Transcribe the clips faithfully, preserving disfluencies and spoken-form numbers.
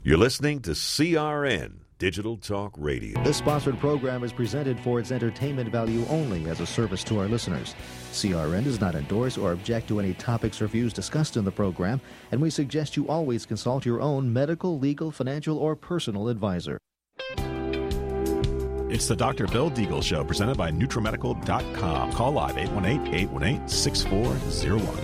You're listening to C R N Digital Talk Radio. This sponsored program is presented for its entertainment value only as a service to our listeners. C R N does not endorse or object to any topics or views discussed in the program, and we suggest you always consult your own medical, legal, financial, or personal advisor. It's the Doctor Bill Deagle Show, presented by NutriMedical dot com. Call live eight one eight, eight one eight, six four zero one.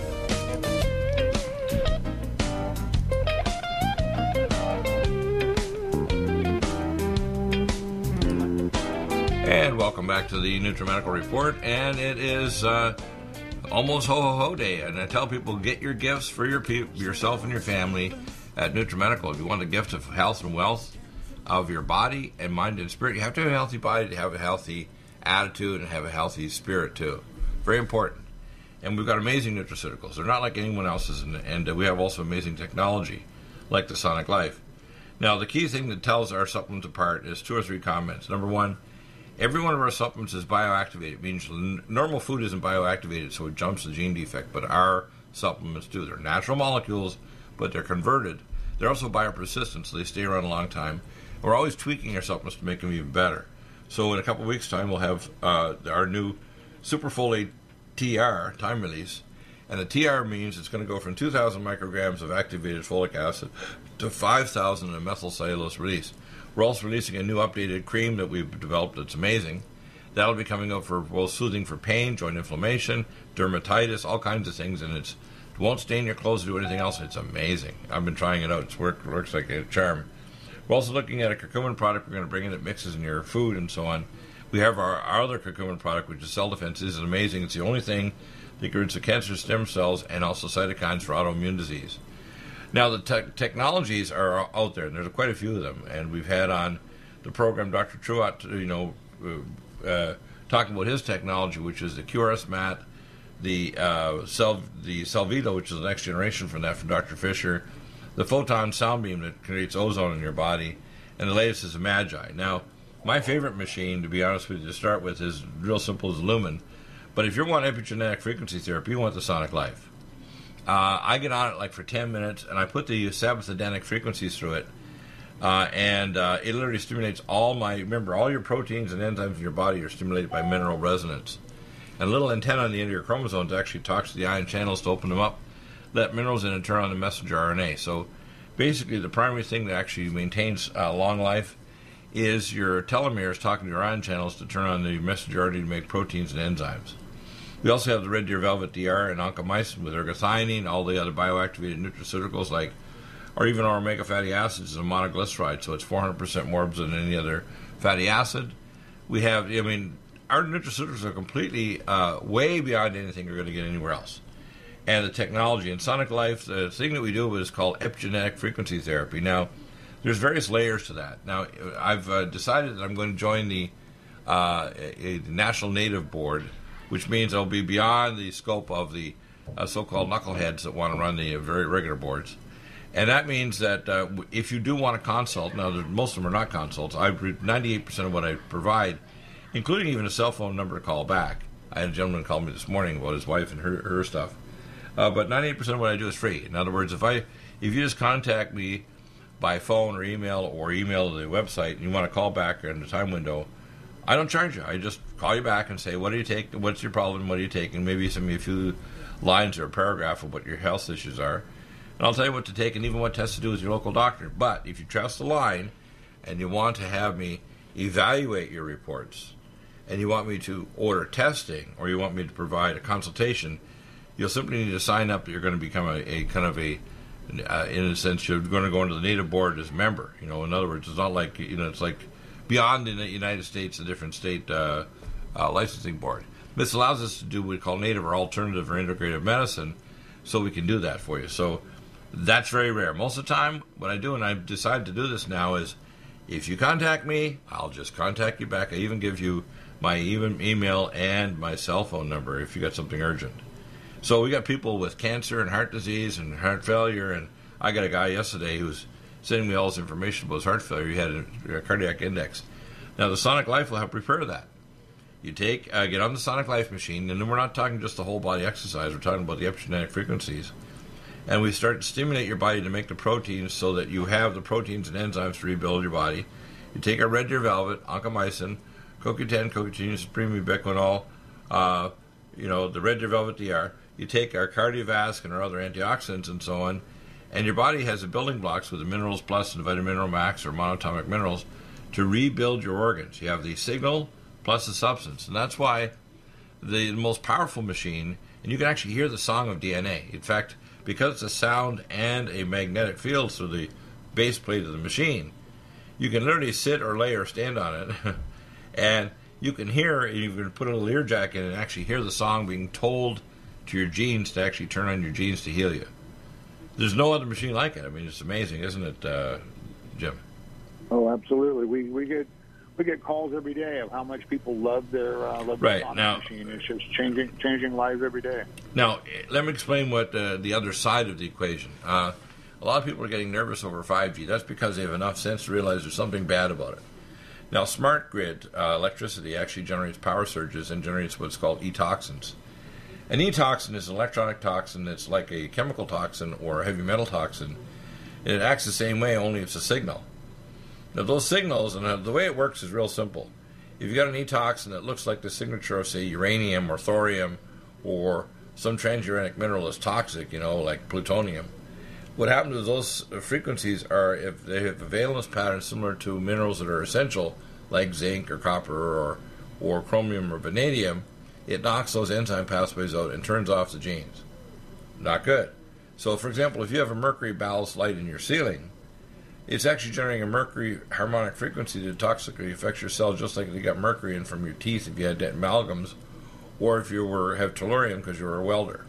And welcome back to the NutriMedical Report, and it is uh, almost ho-ho-ho day, and I tell people, get your gifts for your pe- yourself and your family at NutriMedical. If you want a gift of health and wealth of your body and mind and spirit, you have to have a healthy body to have a healthy attitude and have a healthy spirit too. Very important. And we've got amazing nutraceuticals. They're not like anyone else's, and, and uh, we have also amazing technology like the Sonic Life. Now, the key thing that tells our supplements apart is two or three comments. Number one, every one of our supplements is bioactivated. It means normal food isn't bioactivated, so it jumps the gene defect, but our supplements do. They're natural molecules, but they're converted. They're also biopersistent, so they stay around a long time. We're always tweaking our supplements to make them even better. So in a couple of weeks' time, we'll have uh, our new Superfolate T R, time release, and the T R means it's going to go from two thousand micrograms of activated folic acid to five thousand of methylcellulose release. We're also releasing a new updated cream that we've developed that's amazing. That'll be coming out for both soothing for pain, joint inflammation, dermatitis, all kinds of things, and it's, it won't stain your clothes or do anything else. It's amazing. I've been trying it out. It's worked, works like a charm. We're also looking at a curcumin product we're going to bring in that mixes in your food and so on. We have our, our other curcumin product, which is Cell Defense. This is amazing. It's the only thing that gets the cancer stem cells and also cytokines for autoimmune disease. Now, the te- technologies are out there, and there's quite a few of them. And we've had on the program Doctor Truott, you know, uh, uh, talking about his technology, which is the Q R S mat, the uh, Cell, the Celvito, which is the next generation from that from Doctor Fisher, the photon sound beam that creates ozone in your body, and the latest is the Magi. Now, my favorite machine, to be honest with you, to start with, is real simple as Lumen. But if you want epigenetic frequency therapy, you want the Sonic Life. Uh, I get on it like for ten minutes, and I put the sabbathidanic frequencies through it, uh, and uh, it literally stimulates all my, remember, all your proteins and enzymes in your body are stimulated by mineral resonance. And a little antenna on the end of your chromosomes actually talks to the ion channels to open them up, let minerals in and turn on the messenger R N A. So basically the primary thing that actually maintains uh, long life is your telomeres talking to your ion channels to turn on the messenger R N A to make proteins and enzymes. We also have the Red Deer Velvet D R and oncomycin with ergothioneine, all the other bioactivated nutraceuticals like, or even our omega fatty acids is a monoglyceride, so it's four hundred percent more than any other fatty acid. We have, I mean, our nutraceuticals are completely uh, way beyond anything you're going to get anywhere else. And the technology in Sonic Life, the thing that we do is called epigenetic frequency therapy. Now, there's various layers to that. Now, I've uh, decided that I'm going to join the uh, a, a National Native Board, which means I'll be beyond the scope of the uh, so-called knuckleheads that want to run the uh, very regular boards. And that means that uh, if you do want a consult, now most of them are not consults, I ninety-eight percent of what I provide, including even a cell phone number to call back. I had a gentleman call me this morning about his wife and her, her stuff. Uh, but ninety-eight percent of what I do is free. In other words, if I if you just contact me by phone or email or email to the website and you want to call back in the time window, I don't charge you. I just call you back and say, what do you take? What's your problem? What are you taking? Maybe send me a few lines or a paragraph of what your health issues are. And I'll tell you what to take and even what tests to do with your local doctor. But if you trust the line and you want to have me evaluate your reports and you want me to order testing or you want me to provide a consultation, you'll simply need to sign up that you're going to become a, a kind of a, uh, in a sense, you're going to go into the Native Board as a member. You know, in other words, it's not like, you know, it's like beyond in the United States, a different state uh, uh, licensing board. This allows us to do what we call native or alternative or integrative medicine, so we can do that for you. So that's very rare. Most of the time, what I do, and I've decided to do this now, is if you contact me, I'll just contact you back. I even give you my even email and my cell phone number if you got something urgent. So we got people with cancer and heart disease and heart failure, and I got a guy yesterday who was sending me all this information about his heart failure. He had a, a cardiac index. Now, the Sonic Life will help repair that. You take, uh, get on the Sonic Life machine, and then we're not talking just the whole body exercise. We're talking about the epigenetic frequencies. and we start to stimulate your body to make the proteins so that you have the proteins and enzymes to rebuild your body. You take our Red Deer Velvet, oncomycin, C O Q ten, C O Q ten, supreme ubiquinol, uh, you know, the Red Deer Velvet D R. You take our Cardiovasc and our other antioxidants and so on, and your body has the building blocks with the Minerals Plus and the Vitamin Mineral Max or monatomic minerals to rebuild your organs. You have the signal plus the substance, and that's why the most powerful machine, and you can actually hear the song of D N A. In fact, because it's a sound and a magnetic field through the base plate of the machine, you can literally sit or lay or stand on it, and you can hear, you can put a little ear jack in and actually hear the song being told to your genes to actually turn on your genes to heal you. There's no other machine like it. I mean, it's amazing, isn't it, uh, Jim? Oh, absolutely. We we get we get calls every day of how much people love their uh, love their right. now, machine. It's just changing changing lives every day. Now, let me explain what uh, the other side of the equation. Uh, a lot of people are getting nervous over five G. That's because they have enough sense to realize there's something bad about it. Now, smart grid uh, electricity actually generates power surges and generates what's called e-toxins. An e-toxin is an electronic toxin that's like a chemical toxin or a heavy metal toxin, and it acts the same way, only it's a signal. Now, those signals, and the way it works is real simple. If you've got an e-toxin that looks like the signature of, say, uranium or thorium or some transuranic mineral that's toxic, you know, like plutonium, what happens is those frequencies are, if they have a valence pattern similar to minerals that are essential, like zinc or copper or, or chromium or vanadium, it knocks those enzyme pathways out and turns off the genes. Not good. So, for example, if you have a mercury ballast light in your ceiling, it's actually generating a mercury harmonic frequency that toxically affects your cells, just like if you got mercury in from your teeth if you had amalgams, or if you were have tellurium because you were a welder.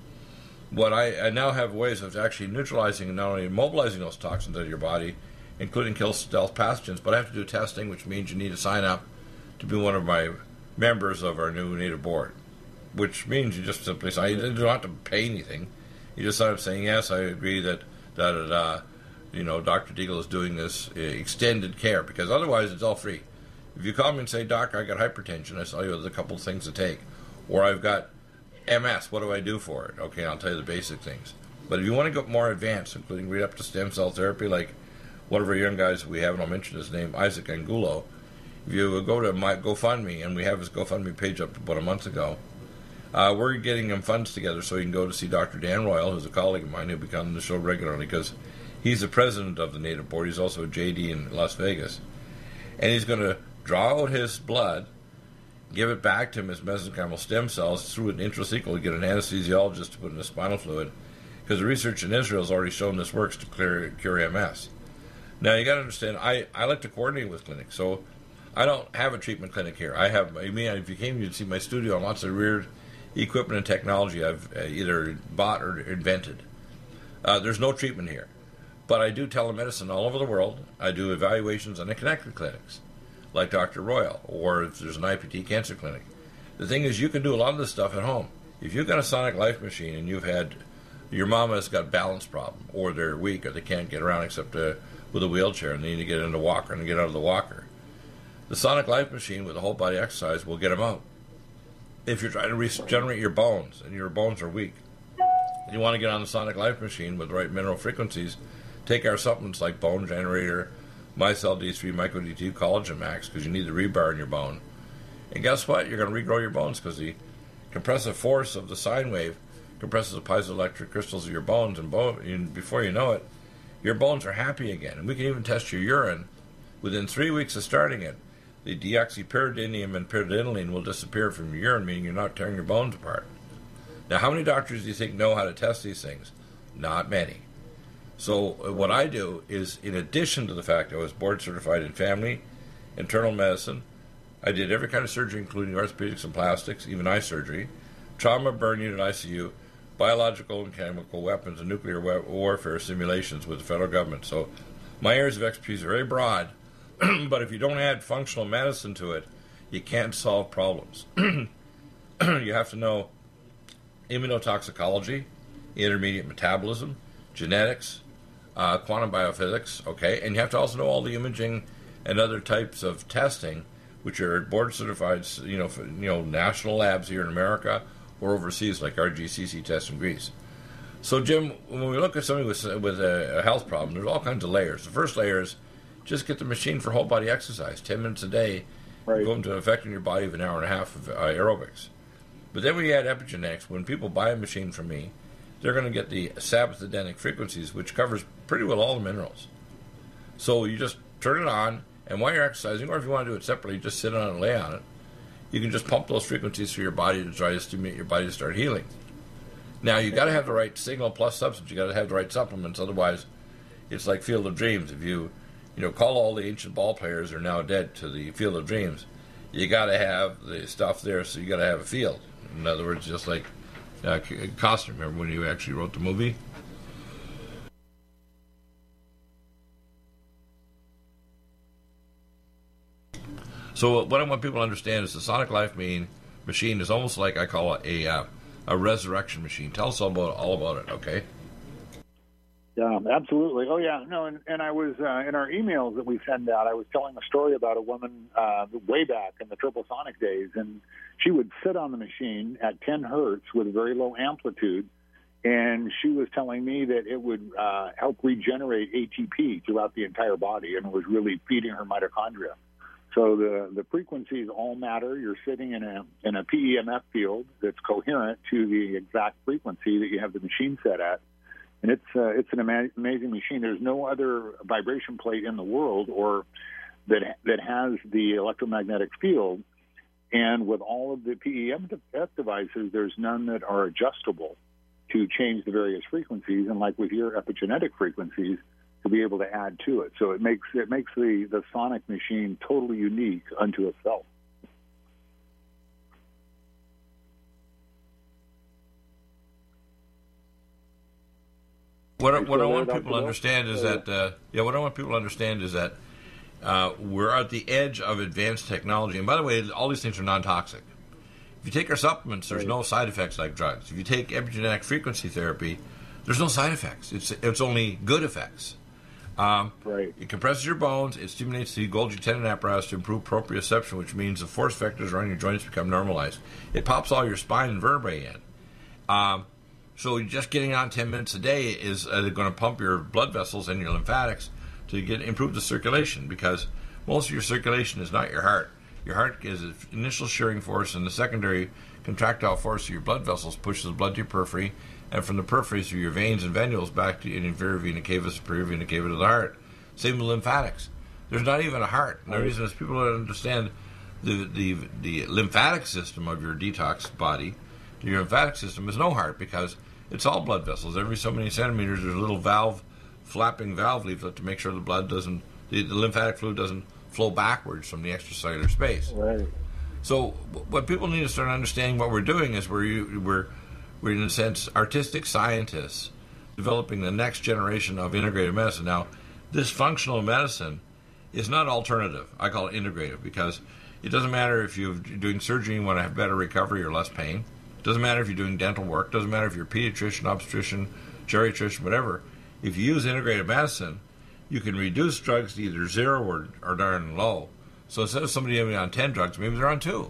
What I, I now have ways of actually neutralizing and not only immobilizing those toxins out of your body, including kill stealth pathogens, but I have to do testing, which means you need to sign up to be one of my members of our new native board, which means you just simply sign. You don't have to pay anything. You just sign up saying, yes, I agree that, da, da, da, you know, Doctor Deagle is doing this uh, extended care, because otherwise it's all free. If you call me and say, Doc, I got hypertension, I tell you there's a couple of things to take. Or I've got M S, what do I do for it? Okay, I'll tell you the basic things. But if you want to get more advanced, including read up to stem cell therapy, like one of our young guys we have, and I'll mention his name, Isaac Angulo, if you go to my GoFundMe, and we have his GoFundMe page up about a month ago, uh, we're getting him funds together so you can go to see Doctor Dan Royal, who's a colleague of mine who'll be coming on the show regularly because he's the president of the Native Board. He's also a J D in Las Vegas. And he's going to draw out his blood, give it back to him as mesenchymal stem cells through an intrathecal, get an anesthesiologist to put in the spinal fluid, because the research in Israel has already shown this works to clear, cure M S. Now, you got to understand, I, I like to coordinate with clinics, so I don't have a treatment clinic here. I have, I mean, if you came, you'd see my studio and lots of weird equipment and technology I've uh, either bought or invented. Uh, there's no treatment here. But I do telemedicine all over the world. I do evaluations in the connected clinics, like Doctor Royal, or if there's an I P T cancer clinic. The thing is, you can do a lot of this stuff at home. If you've got a Sonic Life machine and you've had, your mama has got a balance problem, or they're weak, or they can't get around except uh, with a wheelchair, and they need to get in the walker and get out of the walker, the Sonic Life machine with a whole body exercise will get them out. If you're trying to regenerate your bones and your bones are weak, you want to get on the Sonic Life machine with the right mineral frequencies, take our supplements like Bone Generator, MyCell D three, Myco D two, Collagen Max, because you need the rebar in your bone. And guess what? You're going to regrow your bones because the compressive force of the sine wave compresses the piezoelectric crystals of your bones, and, bone, and before you know it, your bones are happy again. And we can even test your urine. Within three weeks of starting it, the deoxypyridinium and pyridinoline will disappear from your urine, meaning you're not tearing your bones apart. Now, how many doctors do you think know how to test these things? Not many. So what I do is, in addition to the fact I was board certified in family, internal medicine, I did every kind of surgery, including orthopedics and plastics, even eye surgery, trauma, burn unit, I C U, biological and chemical weapons, and nuclear warfare simulations with the federal government. So my areas of expertise are very broad, but if you don't add functional medicine to it, you can't solve problems. You have to know immunotoxicology, intermediate metabolism, genetics, uh, quantum biophysics, okay, and you have to also know all the imaging and other types of testing, which are board certified, you know, for, you know, national labs here in America or overseas, like R G C C tests in Greece. So, Jim, when we look at somebody with with a, a health problem, there's all kinds of layers. The first layer is just get the machine for whole body exercise, ten minutes a day, Right. going to an effect in your body of an hour and a half of uh, aerobics. But then we add epigenetics. When people buy a machine from me, they're going to get the sabbathidenic frequencies, which covers pretty well all the minerals. So you just turn it on, and while you're exercising, or if you want to do it separately, just sit on it and lay on it. You can just pump those frequencies through your body to try to stimulate your body to start healing. Now, you got to have the right signal plus substance. You got to have the right supplements. Otherwise, it's like Field of Dreams. If you, you know, call all the ancient ball players who are now dead to the Field of Dreams, you got to have the stuff there. So you got to have a field. In other words, just like uh, Costner. Remember when you actually wrote the movie? So what I want people to understand is the Sonic Life machine is almost like I call it a uh, a resurrection machine. Tell us all about all about it, okay? Yeah, absolutely. Oh, yeah. No, and, and I was, uh, in our emails that we send out, I was telling a story about a woman uh, way back in the Triple Sonic days, and she would sit on the machine at ten hertz with very low amplitude, and she was telling me that it would uh, help regenerate A T P throughout the entire body, and was really feeding her mitochondria. So the, the frequencies all matter. You're sitting in a in a P E M F field that's coherent to the exact frequency that you have the machine set at. And it's uh, it's an ama- amazing machine. There's no other vibration plate in the world or that that has the electromagnetic field. And with all of the P E M F devices, there's none that are adjustable to change the various frequencies. And like with your epigenetic frequencies, to be able to add to it. So it makes it makes the, the Sonic machine totally unique unto itself. What, what I want people to understand is that uh, yeah, what I want people to understand is that uh, we're at the edge of advanced technology. And by the way, all these things are non-toxic. If you take our supplements, there's no side effects like drugs. If you take epigenetic frequency therapy, there's no side effects. It's it's only good effects. Um, right. It compresses your bones. It stimulates the Golgi tendon apparatus to improve proprioception, which means the force vectors around your joints become normalized. It pops all your spine and vertebrae in. Um, so just getting on ten minutes a day is uh, going to pump your blood vessels and your lymphatics to get improve the circulation, because most of your circulation is not your heart. Your heart is an initial shearing force, and the secondary contractile force of your blood vessels pushes the blood to your periphery, and from the periphery through your veins and venules back to your inferior vena cava, superior vena cava to the heart. Same with lymphatics. There's not even a heart. And the reason is people don't understand the, the the lymphatic system of your detox body. Your lymphatic system is no heart, because it's all blood vessels. Every so many centimeters, there's a little valve, flapping valve leaflet to make sure the blood doesn't, the, the lymphatic fluid doesn't flow backwards from the extracellular space. Right. So what people need to start understanding what we're doing is we're we're we're in a sense artistic scientists developing the next generation of integrative medicine. Now, this functional medicine is not alternative. I call it integrative, because it doesn't matter if you're doing surgery and you want to have better recovery or less pain. It doesn't matter if you're doing dental work. It doesn't matter if you're a pediatrician, obstetrician, geriatrician, whatever. If you use integrative medicine, you can reduce drugs to either zero or, or darn low. So instead of somebody being on ten drugs, maybe they're on two.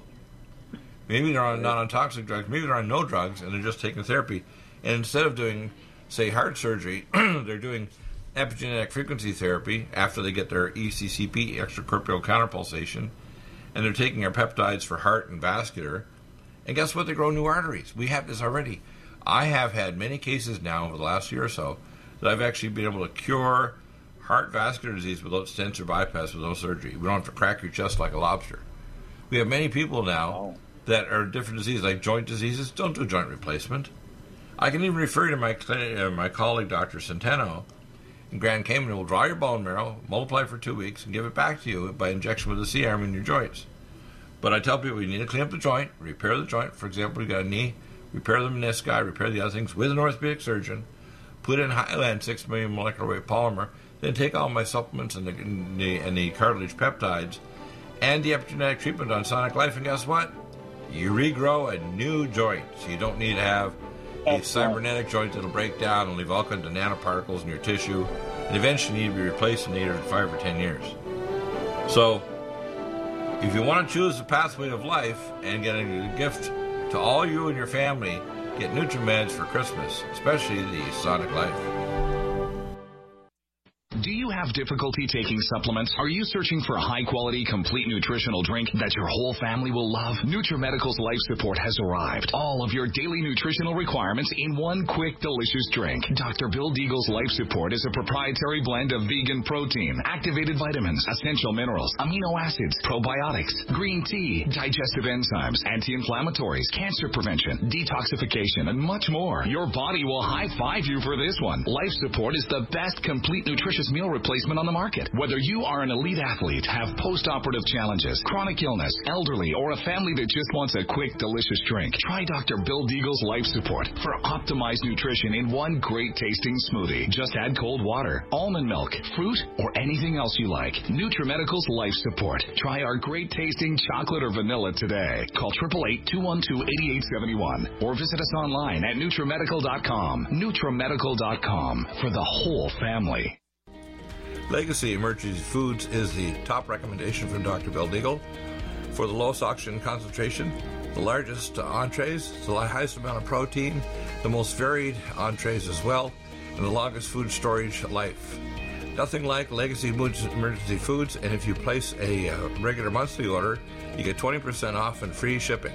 Maybe they're on, not on toxic drugs. Maybe they're on no drugs, and they're just taking therapy. And instead of doing, say, heart surgery, they're doing epigenetic frequency therapy after they get their E C C P, extracorporeal counterpulsation, and they're taking our peptides for heart and vascular. And guess what? They grow new arteries. We have this already. I have had many cases now over the last year or so that I've actually been able to cure heart vascular disease without stents or bypass, with no surgery. We don't have to crack your chest like a lobster. We have many people now oh. that are different diseases, like joint diseases. Don't do joint replacement. I can even refer you to my uh, my colleague, Doctor Centeno, in Grand Cayman, who will draw your bone marrow, multiply for two weeks, and give it back to you by injection with a C-arm in your joints. But I tell people you need to clean up the joint, repair the joint. For example, you got a knee, repair the menisci, repair the other things with an orthopedic surgeon, put in Highland six million molecular weight polymer, then take all my supplements and the, and the, and the cartilage peptides and the epigenetic treatment on Sonic Life, and guess what? You regrow a new joint. So you don't need to have a cybernetic joint that'll break down and leave all kinds of nanoparticles in your tissue, and eventually need to be replaced in either five or ten years. So if you want to choose the pathway of life and get a gift to all you and your family get NutriMeds for Christmas, especially the Sonic Life. Do you have difficulty taking supplements? Are you searching for a high-quality, complete nutritional drink that your whole family will love? NutriMedical's Life Support has arrived. All of your daily nutritional requirements in one quick, delicious drink. Doctor Bill Deagle's Life Support is a proprietary blend of vegan protein, activated vitamins, essential minerals, amino acids, probiotics, green tea, digestive enzymes, anti-inflammatories, cancer prevention, detoxification, and much more. Your body will high-five you for this one. Life Support is the best complete nutritious meal replacement on the market. Whether you are an elite athlete, have post-operative challenges, chronic illness, elderly, or a family that just wants a quick, delicious drink, try Doctor Bill Deagle's Life Support for optimized nutrition in one great tasting smoothie. Just add cold water, almond milk, fruit, or anything else you like. NutriMedical's Life Support. Try our great tasting chocolate or vanilla today. Call eight eight eight, two one two, eight eight seven one or visit us online at NutriMedical dot com. NutriMedical dot com for the whole family. Legacy Emergency Foods is the top recommendation from Doctor Bill Deagle for the lowest oxygen concentration, the largest uh, entrees, the highest amount of protein, the most varied entrees as well, and the longest food storage life. Nothing like Legacy Emergency Foods, and if you place a uh, regular monthly order, you get twenty percent off and free shipping.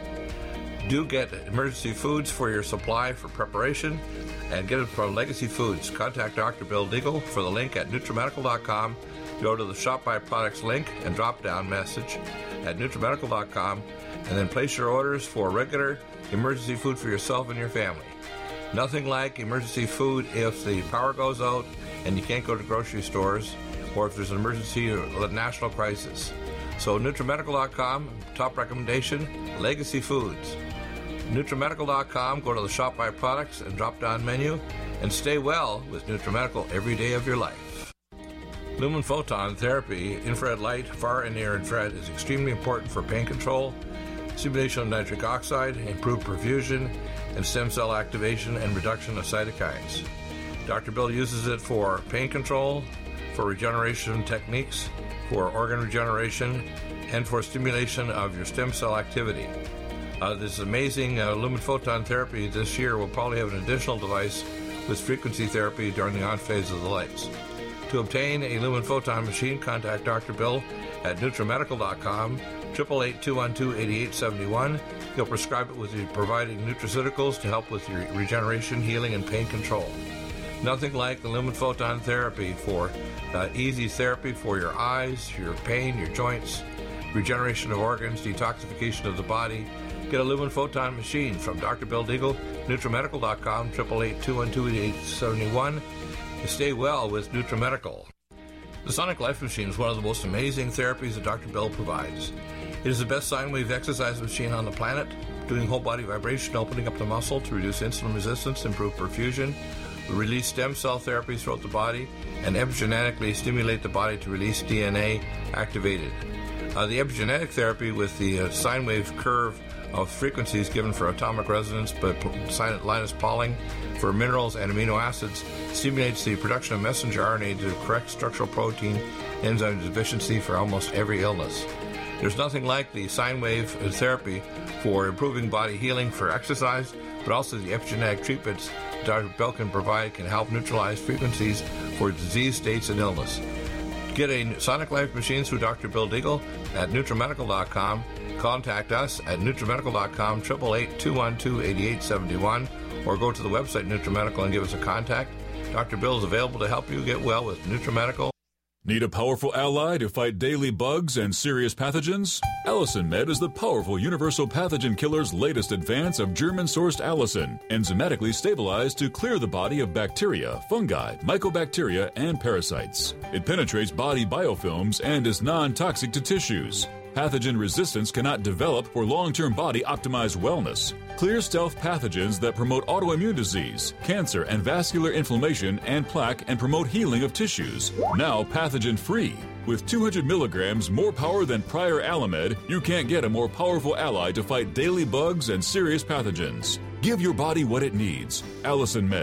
Do get Emergency Foods for your supply for preparation, and get it from Legacy Foods. Contact Doctor Bill Deagle for the link at NutriMedical dot com. Go to the Shop by Products link and drop-down message at NutriMedical dot com, and then place your orders for regular emergency food for yourself and your family. Nothing like emergency food if the power goes out and you can't go to grocery stores, or if there's an emergency or a national crisis. So NutriMedical dot com, top recommendation, Legacy Foods. NutriMedical dot com, go to the Shop by Products and drop-down menu, and stay well with NutriMedical every day of your life. Lumen Photon Therapy, infrared light, far and near infrared, is extremely important for pain control, stimulation of nitric oxide, improved perfusion, and stem cell activation and reduction of cytokines. Doctor Bill uses it for pain control, for regeneration techniques, for organ regeneration, and for stimulation of your stem cell activity. Uh, this amazing uh, Lumen Photon Therapy this year will probably have an additional device with frequency therapy during the on phase of the lights. To obtain a Lumen Photon machine, contact Doctor Bill at NutriMedical dot com, eight eight eight, two one two, eight eight seven one. He'll prescribe it with you providing nutraceuticals to help with your regeneration, healing, and pain control. Nothing like the Lumen Photon Therapy for uh, easy therapy for your eyes, your pain, your joints, regeneration of organs, detoxification of the body. Get a Lumen Photon machine from Doctor Bill Deagle, NutriMedical dot com, eight eight eight, two one two, eight eight seven one. Stay well with NutriMedical. The Sonic Life Machine is one of the most amazing therapies that Doctor Bill provides. It is the best sine wave exercise machine on the planet, doing whole body vibration, opening up the muscle to reduce insulin resistance, improve perfusion, release stem cell therapies throughout the body, and epigenetically stimulate the body to release D N A activated. Uh, the epigenetic therapy with the uh, sine wave curve of frequencies given for atomic resonance, but Linus Pauling for minerals and amino acids stimulates the production of messenger R N A to correct structural protein enzyme deficiency for almost every illness. There's nothing like the sine wave therapy for improving body healing for exercise, but also the epigenetic treatments Doctor Bill can provide can help neutralize frequencies for disease states and illness. Get a Sonic Life machine through Doctor Bill Deagle at NutriMedical dot com. Contact us at NutriMedical dot com, eight eight eight, two one two, eight eight seven one, or go to the website NutriMedical and give us a contact. Doctor Bill is available to help you get well with NutriMedical. Need a powerful ally to fight daily bugs and serious pathogens? Allicin Med is the powerful universal pathogen killer's latest advance of German-sourced allicin, enzymatically stabilized to clear the body of bacteria, fungi, mycobacteria, and parasites. It penetrates body biofilms and is non-toxic to tissues. Pathogen resistance cannot develop for long-term body-optimized wellness. Clear stealth pathogens that promote autoimmune disease, cancer and vascular inflammation and plaque and promote healing of tissues. Now pathogen-free. With two hundred milligrams more power than prior Alamed, you can't get a more powerful ally to fight daily bugs and serious pathogens. Give your body what it needs. Allicin Med.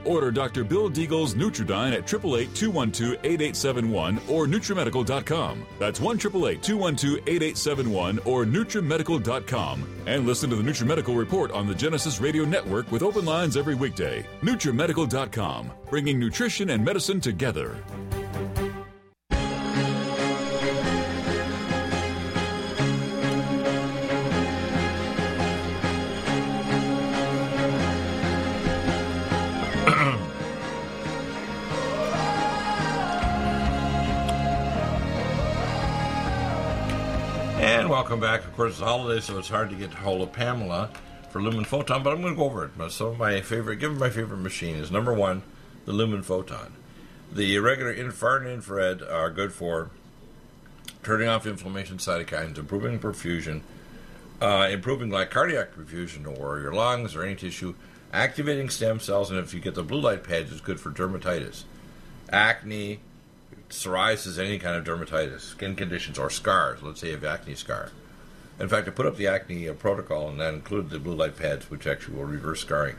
Order Doctor Bill Deagle's Nutridyne at eight eight eight, two one two, eight eight seven one or NutriMedical dot com. That's one eight eight eight, two one two, eight eight seven one or NutriMedical dot com. And listen to the NutriMedical Report on the Genesis Radio Network with open lines every weekday. NutriMedical dot com, bringing nutrition and medicine together. And welcome back. Of course, it's the holidays, so it's hard to get hold of Pamela for Lumen Photon, but I'm going to go over it. Some of my favorite, give my favorite machine is number one, the Lumen Photon. The regular infrared and infrared are good for turning off inflammation cytokines, improving perfusion, uh, improving like cardiac perfusion or your lungs or any tissue, activating stem cells, and if you get the blue light pads, it's good for dermatitis, acne, psoriasis, any kind of dermatitis, skin conditions, or scars. Let's say you have acne scar. In fact, I put up the acne uh, protocol, and that included the blue light pads, which actually will reverse scarring,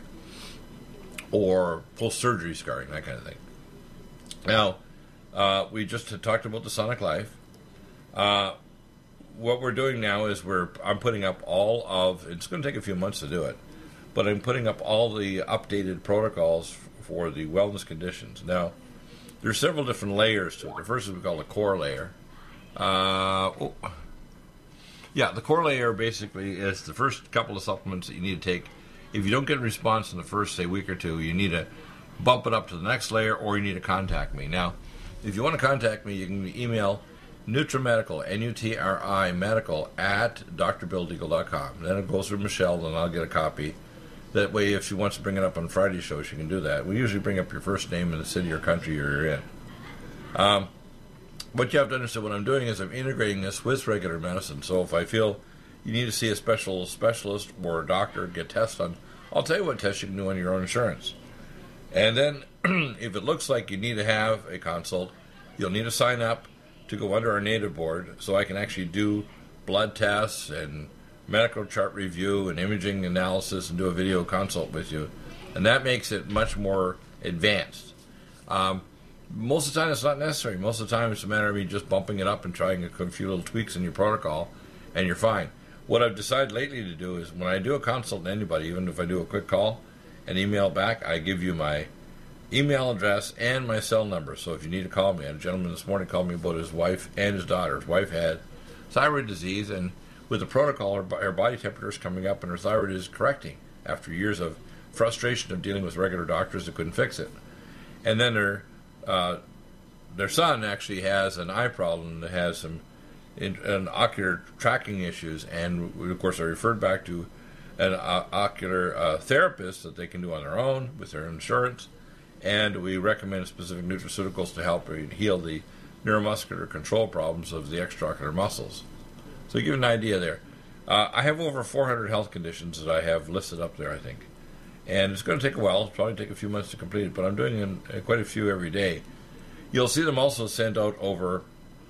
or full surgery scarring, that kind of thing. Now, uh, we just had talked about the Sonic Life. Uh, what we're doing now is we're I'm putting up all of, it's going to take a few months to do it, but I'm putting up all the updated protocols for the wellness conditions. Now, there's several different layers to it. The first is we call the core layer. Uh, oh. Yeah, the core layer basically is the first couple of supplements that you need to take. If you don't get a response in the first, say, week or two, you need to bump it up to the next layer, or you need to contact me. Now, if you want to contact me, you can email NutriMedical, N U T R I, medical, at d r bill deagle dot com. Then it goes through Michelle, and I'll get a copy. That way, if she wants to bring it up on Friday show, she can do that. We usually bring up your first name and the city or country you're in. Um, what you have to understand, what I'm doing is I'm integrating this with regular medicine. So if I feel you need to see a special specialist or a doctor, get tests done, I'll tell you what tests you can do on your own insurance. And then if it looks like you need to have a consult, you'll need to sign up to go under our native board so I can actually do blood tests and medical chart review and imaging analysis and do a video consult with you. And that makes it much more advanced. Um, most of the time it's not necessary. Most of the time it's a matter of me just bumping it up and trying a few little tweaks in your protocol, and you're fine. What I've decided lately to do is when I do a consult to anybody, even if I do a quick call and email back, I give you my email address and my cell number. So if you need to call me, a gentleman this morning called me about his wife and his daughter. His wife had thyroid disease, and with the protocol, her, her body temperature is coming up and her thyroid is correcting after years of frustration of dealing with regular doctors that couldn't fix it. And then her uh, their son actually has an eye problem that has some in, an ocular tracking issues, and we, of course, are referred back to an uh, ocular uh, therapist that they can do on their own with their insurance, and we recommend specific nutraceuticals to help heal the neuromuscular control problems of the extraocular muscles. So you give an idea there. Uh, I have over four hundred health conditions that I have listed up there, I think. And it's going to take a while. It'll probably take a few months to complete it, but I'm doing in, uh, quite a few every day. You'll see them also sent out over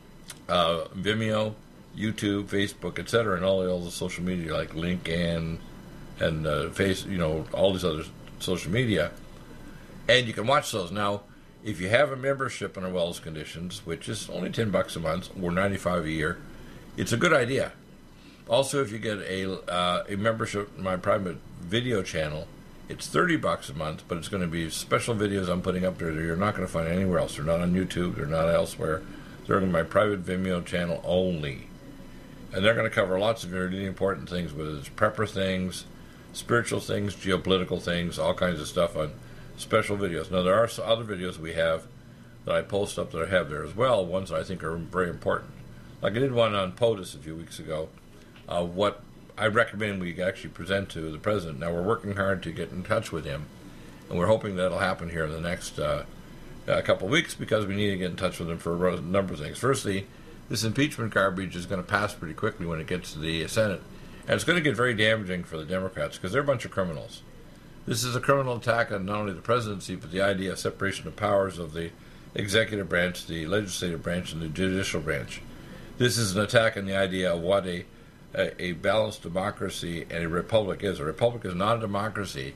uh, Vimeo, YouTube, Facebook, et cetera, and all the, all the social media like LinkedIn and uh, Face, you know, all these other social media. And you can watch those. Now, if you have a membership in our wellness conditions, which is only ten bucks a month or ninety-five a year, it's a good idea. Also, if you get a uh, a membership in my private video channel, it's thirty bucks a month, but it's going to be special videos I'm putting up there that you're not going to find anywhere else. They're not on YouTube. They're not elsewhere. They're on my private Vimeo channel only. And they're going to cover lots of really important things, whether it's prepper things, spiritual things, geopolitical things, all kinds of stuff on special videos. Now, there are some other videos we have that I post up that I have there as well, ones that I think are very important. Like I did one on POTUS a few weeks ago, uh, what I recommend we actually present to the president. Now, we're working hard to get in touch with him, and we're hoping that'll happen here in the next uh, uh, couple of weeks because we need to get in touch with him for a number of things. Firstly, this impeachment garbage is going to pass pretty quickly when it gets to the Senate, and it's going to get very damaging for the Democrats because they're a bunch of criminals. This is a criminal attack on not only the presidency, but the idea of separation of powers of the executive branch, the legislative branch, and the judicial branch. This is an attack on the idea of what a, a, a balanced democracy and a republic is. A republic is not a democracy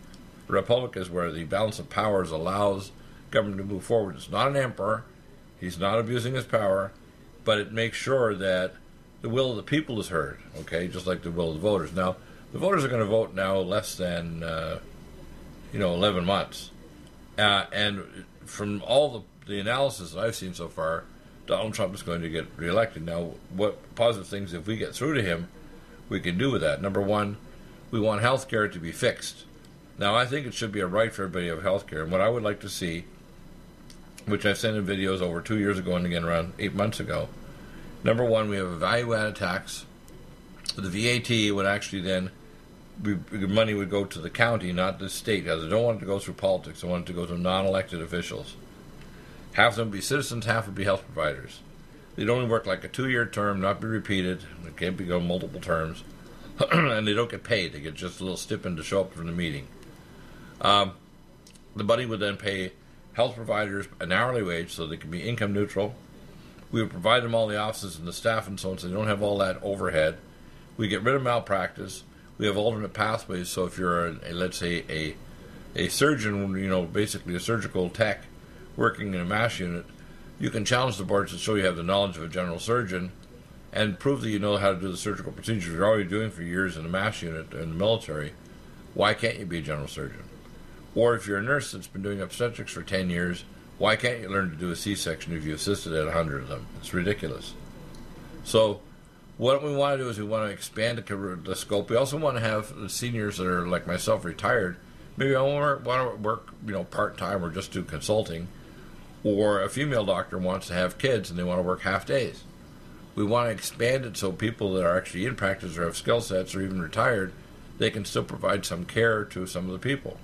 The republic is where the balance of powers allows government to move forward. It's not an emperor. He's not abusing his power, but it makes sure that the will of the people is heard, okay, just like the will of the voters. Now, the voters are going to vote now less than, uh, you know, eleven months. Uh, and from all the, the analysis that I've seen so far, Donald Trump is going to get reelected. Now, what positive things, if we get through to him, we can do with that? Number one, we want health care to be fixed. Now, I think it should be a right for everybody to have health care. And what I would like to see, which I've sent in videos over two years ago and again around eight months ago, number one, we have a value-added tax. The V A T would actually then, be, the money would go to the county, not the state. Because I don't want it to go through politics. I want it to go to non-elected officials. Half of them would be citizens, half would be health providers. They'd only work like a two-year term, not be repeated. It can't be go multiple terms. And they don't get paid. They get just a little stipend to show up for the meeting. Um, the money would then pay health providers an hourly wage so they can be income neutral. We would provide them all the offices and the staff and so on so they don't have all that overhead. We get rid of malpractice. We have alternate pathways. So if you're, a, a, let's say, a a surgeon, you know, basically a surgical tech working in a MASH unit, you can challenge the boards to show you have the knowledge of a general surgeon and prove that you know how to do the surgical procedures you're already doing for years in a MASH unit in the military. Why can't you be a general surgeon? Or if you're a nurse that's been doing obstetrics for ten years, why can't you learn to do a C-section if you assisted at one hundred of them? It's ridiculous. So what we want to do is we want to expand the, the scope. We also want to have the seniors that are like myself retired. Maybe I want to work, you know, part-time or just do consulting. Or a female doctor wants to have kids and they want to work half days. We want to expand it so people that are actually in practice or have skill sets or even retired, they can still provide some care to some of the people.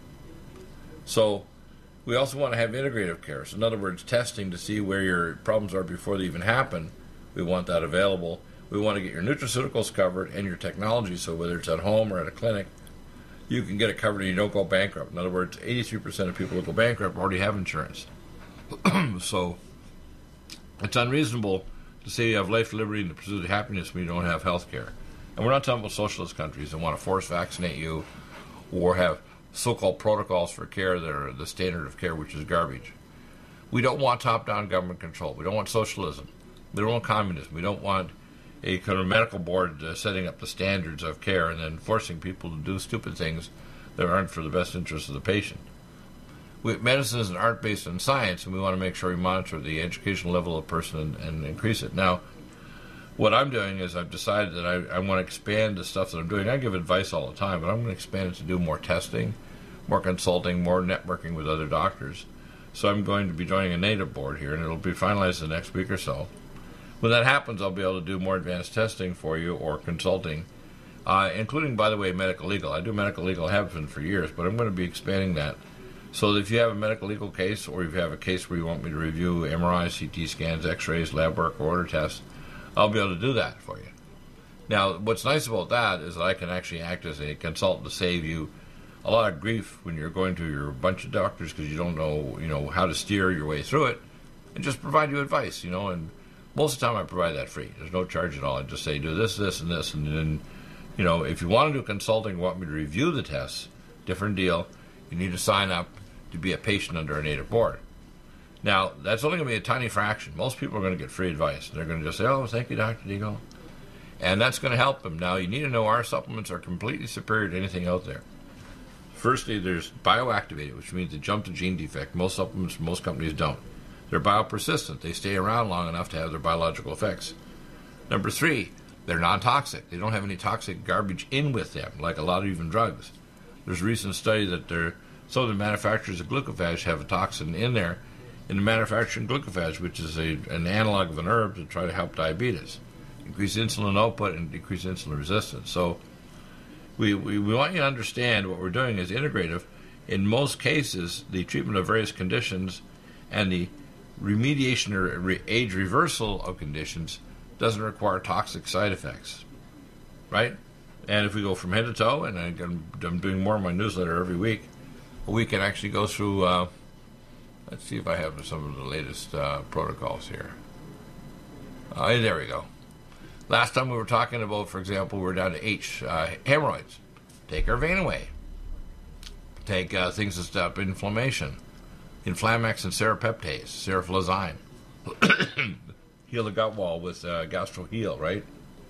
So we also want to have integrative care. So in other words, testing to see where your problems are before they even happen. We want that available. We want to get your nutraceuticals covered and your technology, so whether it's at home or at a clinic, you can get it covered and you don't go bankrupt. In other words, eighty-three percent of people who go bankrupt already have insurance. So it's unreasonable to say you have life, liberty, and the pursuit of happiness when you don't have health care. And we're not talking about socialist countries that want to force vaccinate you or have so-called protocols for care that are the standard of care, which is garbage. We don't want top-down government control. We don't want socialism. We don't want communism. We don't want a kind of medical board uh, setting up the standards of care and then forcing people to do stupid things that aren't for the best interest of the patient. We, medicine is an art based on science, and we want to make sure we monitor the educational level of the person and, and increase it. Now, what I'm doing is I've decided that I, I want to expand the stuff that I'm doing. I give advice all the time, but I'm going to expand it to do more testing, more consulting, more networking with other doctors. So I'm going to be joining a native board here, and it'll be finalized the next week or so. When that happens, I'll be able to do more advanced testing for you or consulting, uh, including, by the way, medical legal. I do medical legal, have been for years, but I'm going to be expanding that. So that if you have a medical legal case or if you have a case where you want me to review M R Is, C T scans, X-rays, lab work, or order tests, I'll be able to do that for you. Now, what's nice about that is that I can actually act as a consultant to save you a lot of grief when you're going to your bunch of doctors because you don't know, you know, how to steer your way through it, and just provide you advice, you know. And most of the time, I provide that free. There's no charge at all. I just say do this, this, and this, and then, you know, if you want to do consulting, want me to review the tests, different deal. You need to sign up to be a patient under a native board. Now, that's only going to be a tiny fraction. Most people are going to get free advice. They're going to just say, oh, thank you, Doctor Deagle. And that's going to help them. Now, you need to know our supplements are completely superior to anything out there. Firstly, there's bioactivated, which means they jump to gene defect. Most supplements, most companies don't. They're biopersistent. They stay around long enough to have their biological effects. Number three, they're non-toxic. They don't have any toxic garbage in with them, like a lot of even drugs. There's a recent study that they're some of the manufacturers of glucophage have a toxin in there in the manufacturing glucophage, which is a, an analog of an herb to try to help diabetes, increase insulin output and decrease insulin resistance. So we, we, we want you to understand what we're doing is integrative. In most cases, the treatment of various conditions and the remediation or re- age reversal of conditions doesn't require toxic side effects, right? And if we go from head to toe, and I, I'm doing more of my newsletter every week, we can actually go through, uh, let's see if I have some of the latest uh, protocols here. Uh, there we go. Last time we were talking about, for example, we were down to H, uh, hemorrhoids. Take our vein away. Take uh, things that stop inflammation. Inflamex and serapeptase, seroflozyme. Heal the gut wall with uh, Gastro Heal, right?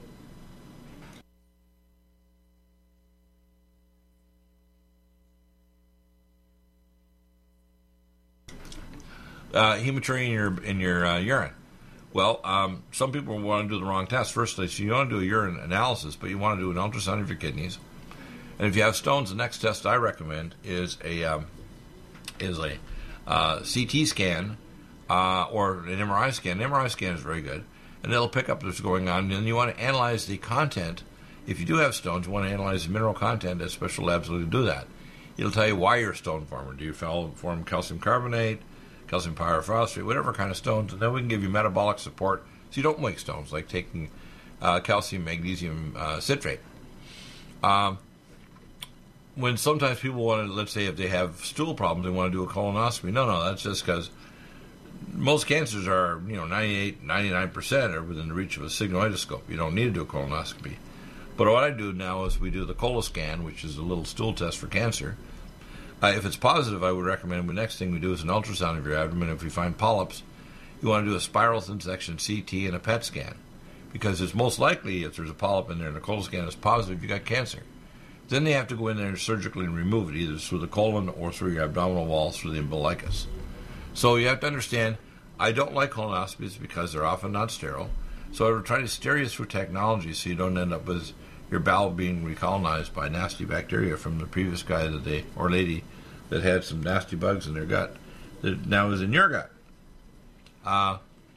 Uh, hematuria in your in your uh, urine. Well, um, some people want to do the wrong test. Firstly, so you want to do a urine analysis, but you want to do an ultrasound of your kidneys. And if you have stones, the next test I recommend is a um, is a uh, C T scan uh, or an M R I scan. An M R I scan is very good, and it'll pick up what's going on. And then you want to analyze the content. If you do have stones, you want to analyze the mineral content. As special labs will do that. It'll tell you why you're a stone former. Do you form calcium carbonate, calcium pyrophosphate, whatever kind of stones, and then we can give you metabolic support so you don't make stones, like taking uh, calcium magnesium uh, citrate. Um, when sometimes people want to, let's say if they have stool problems, they want to do a colonoscopy. No, no, that's just because most cancers are, you know, ninety-eight, ninety-nine percent are within the reach of a sigmoidoscope. You don't need to do a colonoscopy. But what I do now is we do the coloscan, which is a little stool test for cancer. Uh, if it's positive, I would recommend the next thing we do is an ultrasound of your abdomen. If we find polyps, you want to do a spiral thin section C T and a P E T scan, because it's most likely if there's a polyp in there and the coloscan is positive, you got cancer. Then they have to go in there and surgically remove it, either through the colon or through your abdominal wall, through the umbilicus. So you have to understand, I don't like colonoscopies because they're often not sterile. So I would try to steer you through technology so you don't end up with your bowel being recolonized by nasty bacteria from the previous guy that they or lady that had some nasty bugs in their gut that now is in your gut. Uh,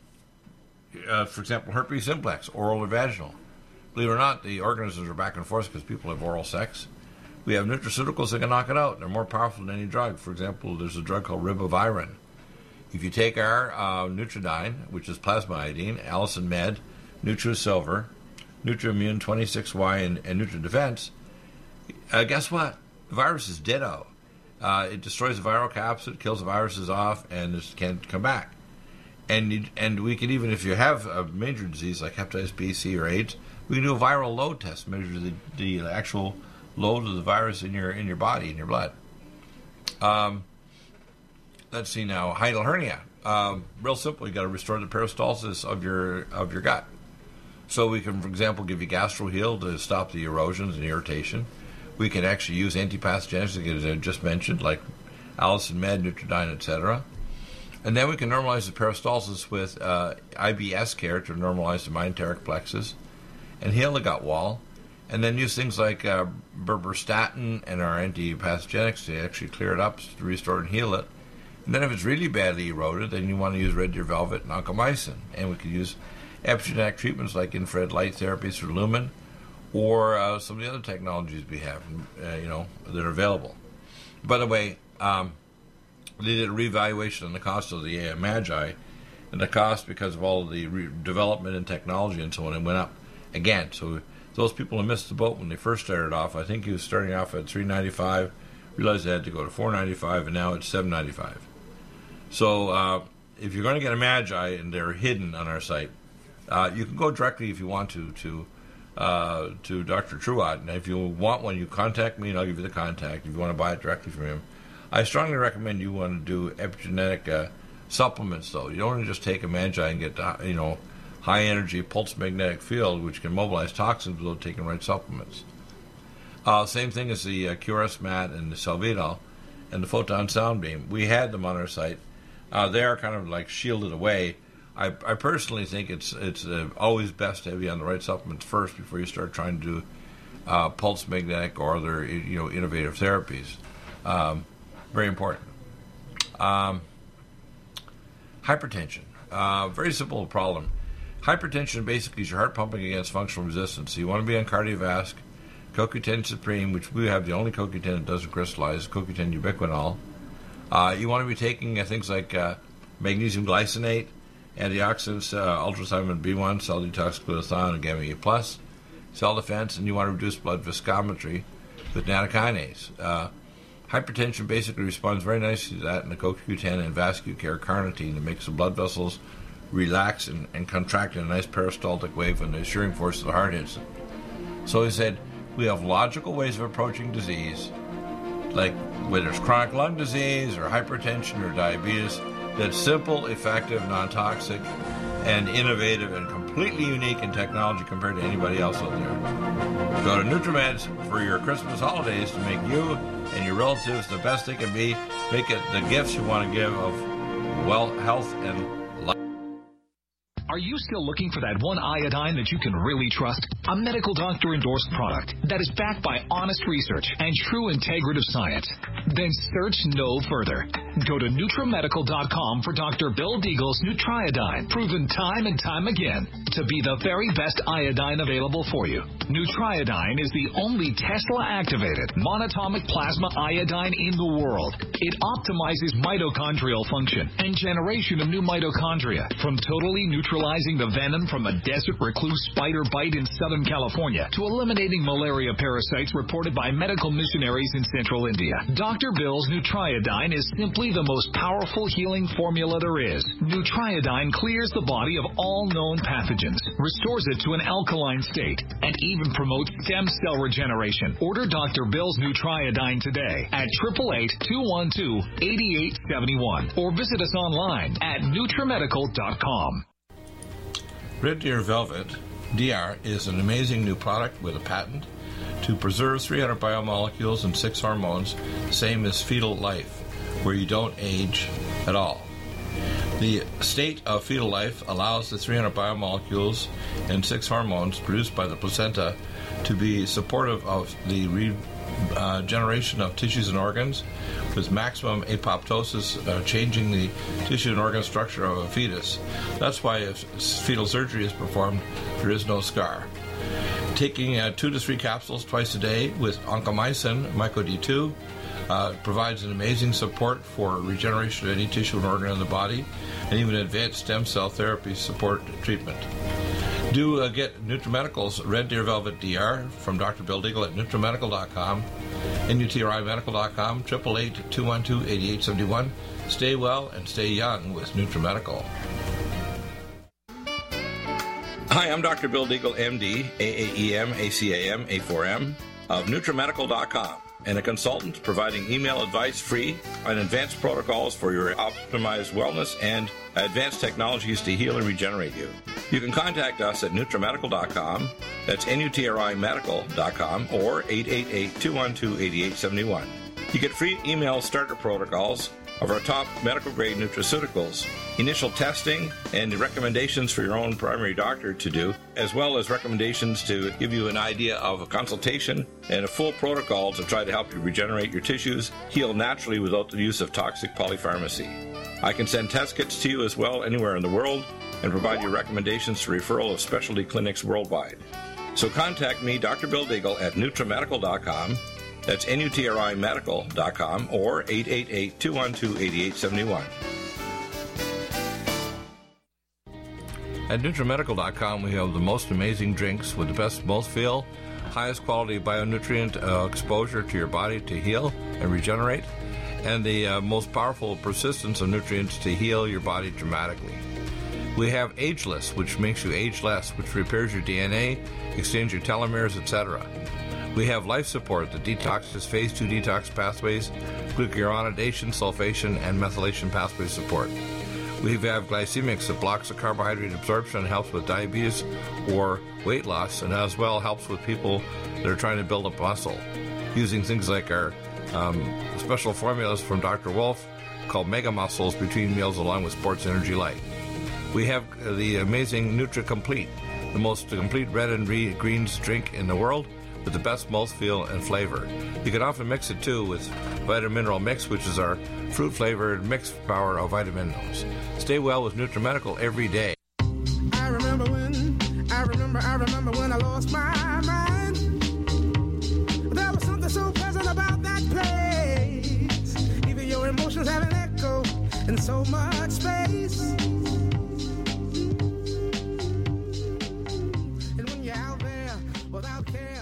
uh, for example, herpes simplex, oral or vaginal. Believe it or not, the organisms are back and forth because people have oral sex. We have nutraceuticals that can knock it out. They're more powerful than any drug. For example, there's a drug called ribavirin. If you take our uh, Nutridyne, which is plasma iodine, Allison Med, NutriSilver, NutriImmune twenty-six Y, and, and NutriDefense, uh, guess what? The virus is dead-o. Uh, it destroys the viral capsid, kills the viruses off, and it can't come back. And you, and we can even, if you have a major disease like hepatitis B, C, or AIDS, we can do a viral load test, measure the, the actual load of the virus in your in your body, in your blood. Um, let's see now, hiatal hernia. Um, real simple, you got to restore the peristalsis of your of your gut. So we can, for example, give you Gastro Heal to stop the erosions and irritation. We can actually use antipathogenics, as I just mentioned, like Allison Med, Nutridyne, et cetera. And then we can normalize the peristalsis with uh, I B S care to normalize the myenteric plexus and heal the gut wall. And then use things like uh, berberstatin and our antipathogenics to actually clear it up, to restore and heal it. And then if it's really badly eroded, then you want to use Red Deer Velvet and oncomycin. And we could use epigenetic treatments like infrared light therapies through Lumen, or uh, some of the other technologies we have, uh, you know, that are available. By the way, um, they did a reevaluation on the cost of the uh, Magi, and the cost, because of all of the re- development and technology and so on, it went up again. So those people who missed the boat when they first started off, I think he was starting off at three ninety-five, realized they had to go to four ninety-five, and now it's seven ninety-five. So uh, if you're going to get a Magi, and they're hidden on our site, Uh, you can go directly, if you want to, to uh, to Doctor Truott. And if you want one, you contact me, and I'll give you the contact if you want to buy it directly from him. I strongly recommend you want to do epigenetic uh, supplements, though. You don't want to just take a Magi and get, you know, high-energy pulse magnetic field, which can mobilize toxins without taking the right supplements. Uh, same thing as the uh, Q R S mat and the Salvidol and the photon sound beam. We had them on our site. Uh, they are kind of like shielded away. I, I personally think it's it's uh, always best to have you on the right supplements first before you start trying to do uh, pulse magnetic or other, you know, innovative therapies. Um, very important. Um, hypertension. Uh, very simple problem. Hypertension basically is your heart pumping against functional resistance. So you want to be on Cardiovasc, C O Q ten Supreme, which we have the only C O Q ten that doesn't crystallize, C O Q ten ubiquinol. Uh, you want to be taking uh, things like uh, magnesium glycinate, antioxidants, uh, ultrasound B one, cell detox, glutathione, and gamma E plus, cell defense, and you want to reduce blood viscometry with nattokinase. Uh, hypertension basically responds very nicely to that, and the C O Q ten and Vascucare carnitine that makes the blood vessels relax and, and contract in a nice peristaltic wave when the shearing force of the heart hits it. So he said, we have logical ways of approaching disease like whether it's chronic lung disease or hypertension or diabetes, that's simple, effective, non-toxic, and innovative and completely unique in technology compared to anybody else out there. Go to NutriMeds for your Christmas holidays to make you and your relatives the best they can be. Make it the gifts you want to give of well, health and life. Are you still looking for that one iodine that you can really trust? A medical doctor endorsed product that is backed by honest research and true integrative science? Then search no further. Go to NutriMedical dot com for Doctor Bill Deagle's Nutriodine, proven time and time again to be the very best iodine available for you. Nutriodine is the only Tesla-activated monatomic plasma iodine in the world. It optimizes mitochondrial function and generation of new mitochondria, from totally neutralizing the venom from a desert recluse spider bite in Southern California to eliminating malaria parasites reported by medical missionaries in Central India. Doctor Bill's Nutriodine is simply the most powerful healing formula there is. Nutriodine clears the body of all known pathogens, restores it to an alkaline state, and even promotes stem cell regeneration. Order Doctor Bill's Nutriodine today at eight eight eight, two one two, eight eight seven one or visit us online at NutriMedical dot com. Red Deer Velvet D R is an amazing new product with a patent to preserve three hundred biomolecules and six hormones, same as fetal life, where you don't age at all. The state of fetal life allows the three hundred biomolecules and six hormones produced by the placenta to be supportive of the regeneration uh, of tissues and organs, with maximum apoptosis, uh, changing the tissue and organ structure of a fetus. That's why if fetal surgery is performed, there is no scar. Taking uh, two to three capsules twice a day with oncomycin, myco D two, uh, provides an amazing support for regeneration of any tissue and organ in the body, and even advanced stem cell therapy support treatment. Do uh, get NutriMedical's Red Deer Velvet D R from Doctor Bill Deagle at NutriMedical dot com, N U T R I Medical dot com, eight eight eight, two one two, eight eight seven one. Stay well and stay young with NutriMedical. Hi, I'm Doctor Bill Deagle, M D, A A E M, A C A M, A four M, of NutriMedical dot com, and a consultant providing email advice free on advanced protocols for your optimized wellness and advanced technologies to heal and regenerate you. You can contact us at NutriMedical dot com, that's N U T R I Medical dot com, or eight eight eight, two one two, eight eight seven one. You get free email starter protocols of our top medical-grade nutraceuticals, initial testing, and recommendations for your own primary doctor to do, as well as recommendations to give you an idea of a consultation and a full protocol to try to help you regenerate your tissues, heal naturally without the use of toxic polypharmacy. I can send test kits to you as well anywhere in the world and provide you recommendations for referral of specialty clinics worldwide. So contact me, Doctor Bill Deagle, at NutriMedical dot com. That's N U T R I Medical dot com, or eight eight eight, two one two, eight eight seven one. At NutriMedical dot com, we have the most amazing drinks with the best mouthfeel, highest quality bionutrient uh, exposure to your body to heal and regenerate, and the uh, most powerful persistence of nutrients to heal your body dramatically. We have Ageless, which makes you age less, which repairs your D N A, extends your telomeres, et cetera. We have Life Support that detoxes phase two detox pathways, glucuronidation, sulfation, and methylation pathway support. We have Glycemics that blocks the carbohydrate absorption and helps with diabetes or weight loss, and as well helps with people that are trying to build up muscle, using things like our um, special formulas from Doctor Wolf called Mega Muscles between meals along with Sports Energy Light. We have the amazing NutriComplete, the most complete red and greens drink in the world, with the best mouthfeel and flavor. You can often mix it too with Vitamin Mineral Mix, which is our fruit flavored mixed power of vitamin minerals. Stay well with NutriMedical every day. I remember when, I remember, I remember when I lost my mind. There was something so pleasant about that place. Even your emotions have an echo in so much space. And when you're out there without care,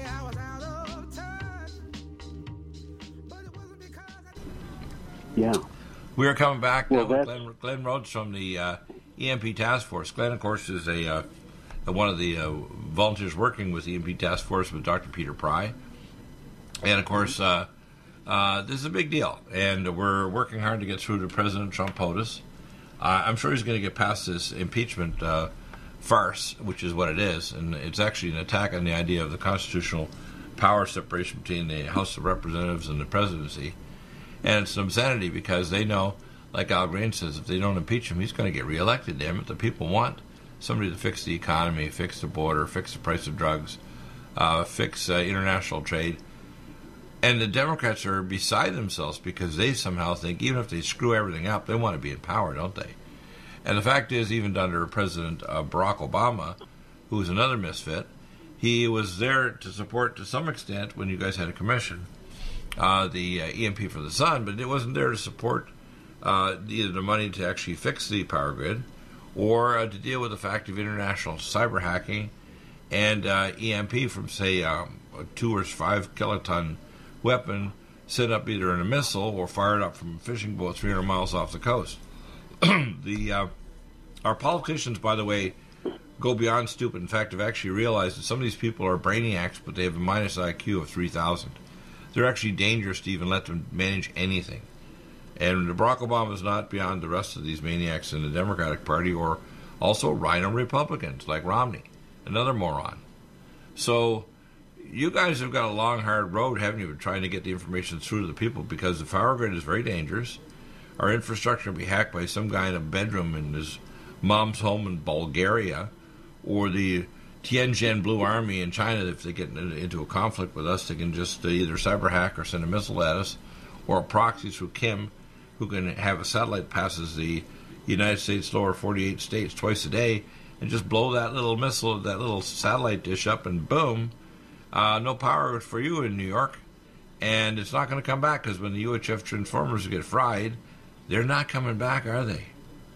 Yeah. We are coming back well, now with Glenn, Glenn Rhodes from the uh, E M P Task Force. Glenn, of course, is a uh, one of the uh, volunteers working with the E M P Task Force with Doctor Peter Pry. And, of course, uh, Uh, this is a big deal, and we're working hard to get through to President Trump POTUS. Uh, I'm sure he's going to get past this impeachment uh, farce, which is what it is, and it's actually an attack on the idea of the constitutional power separation between the House of Representatives and the presidency. And it's an obscenity because they know, like Al Green says, if they don't impeach him, he's going to get reelected. Damn it, the people want somebody to fix the economy, fix the border, fix the price of drugs, uh, fix uh, international trade. And the Democrats are beside themselves because they somehow think even if they screw everything up, they want to be in power, don't they? And the fact is, even under President uh, Barack Obama, who was another misfit, he was there to support, to some extent, when you guys had a commission, uh, the uh, E M P for the sun, but it wasn't there to support uh, either the money to actually fix the power grid or uh, to deal with the fact of international cyber hacking and uh, E M P from, say, um, a two or five kiloton weapon set up either in a missile or fired up from a fishing boat three hundred miles off the coast. the uh, Our politicians, by the way, go beyond stupid. In fact, have actually realized that some of these people are brainiacs, but they have a minus I Q of three thousand. They're actually dangerous to even let them manage anything. And Barack Obama is not beyond the rest of these maniacs in the Democratic Party, or also rhino Republicans like Romney, another moron. So you guys have got a long, hard road, haven't you, trying to get the information through to the people, because the power grid is very dangerous. Our infrastructure will be hacked by some guy in a bedroom in his mom's home in Bulgaria, or the Tianjin Blue Army in China. If they get into a conflict with us, they can just either cyber hack or send a missile at us, or a proxy through Kim, who can have a satellite passes the United States lower forty-eight states twice a day and just blow that little missile, that little satellite dish up, and boom, uh, no power for you in New York. And it's not going to come back, because when the U H F transformers get fried, they're not coming back, are they?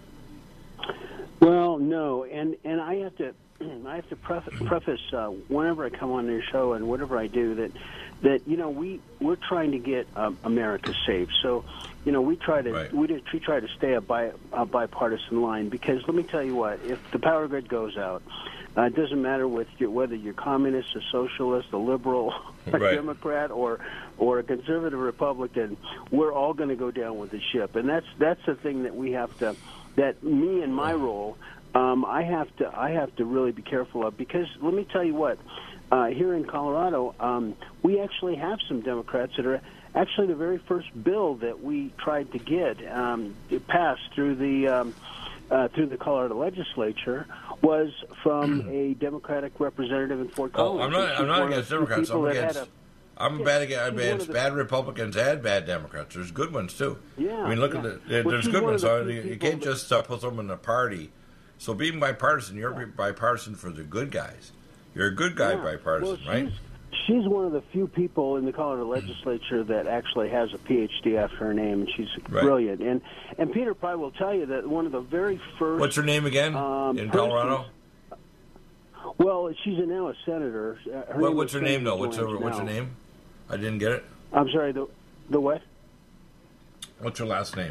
Well, no, and, and I have to I have to preface, preface uh, whenever I come on your show and whatever I do that that you know we we're trying to get um, America safe. So you know we try to right. we, do, we try to stay a, bi, a bipartisan line, because let me tell you what, if the power grid goes out, uh, it doesn't matter with your, whether you're communist, a socialist, a liberal, a right. Democrat, or or a conservative Republican, we're all going to go down with the ship, and that's that's the thing that we have to. That me and my role, um, I have to I have to really be careful of, because let me tell you what, uh, here in Colorado, um, we actually have some Democrats that are actually the very first bill that we tried to get um, passed through the um, uh, through the Colorado legislature was from a Democratic representative in Fort Collins. Oh, I'm not I'm not against Democrats. I'm against. A, I'm yeah, bad against bad Republicans and bad Democrats. There's good ones too. Yeah, I mean, look yeah. at the. Well, there's good ones. The you, you can't just uh, put them in a party. So being bipartisan, you're yeah. bipartisan for the good guys. You're a good guy, yeah. bipartisan, well, right? She's one of the few people in the Colorado legislature that actually has a P H D after her name, and she's right. brilliant. And and Peter probably will tell you that one of the very first. What's her name again um, in Colorado? Persons, well, she's now a senator. Her well, what's her name, though? What's her What's her now. name? I didn't get it. I'm sorry, the the what? What's her last name?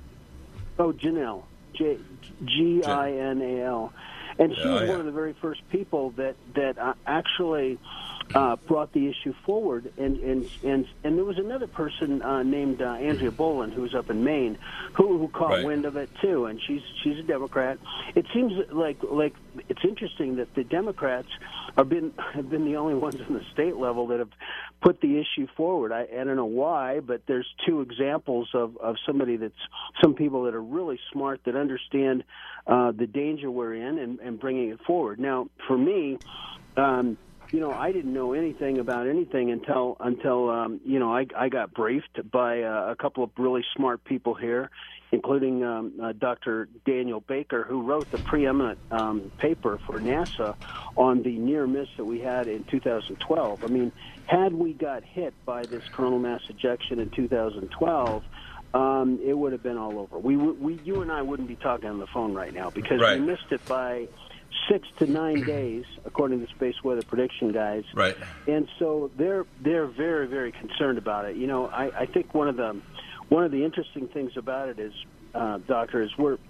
Oh, Janelle. J G I N A L. And she oh, was yeah. one of the very first people that, that uh, actually uh, brought the issue forward. And, and, and, and there was another person uh, named uh, Andrea Boland, who was up in Maine, who, who caught right. wind of it, too. And she's she's a Democrat. It seems like like it's interesting that the Democrats have been, have been the only ones on the state level that have put the issue forward. I, I don't know why, but there's two examples of, of somebody that's, some people that are really smart, that understand uh, the danger we're in, and, and bringing it forward. Now, for me, um, you know, I didn't know anything about anything until, until um, you know, I, I got briefed by uh, a couple of really smart people here, including um, uh, Doctor Daniel Baker, who wrote the preeminent um, paper for NASA on the near miss that we had in two thousand twelve. I mean, had we got hit by this coronal mass ejection in two thousand twelve, um, it would have been all over. We, we, you and I wouldn't be talking on the phone right now, because right. we missed it by six to nine days, according to space weather prediction guys. Right. And so they're they're very, very concerned about it. You know, I, I think one of the one of the interesting things about it is, uh, Doctor, is we're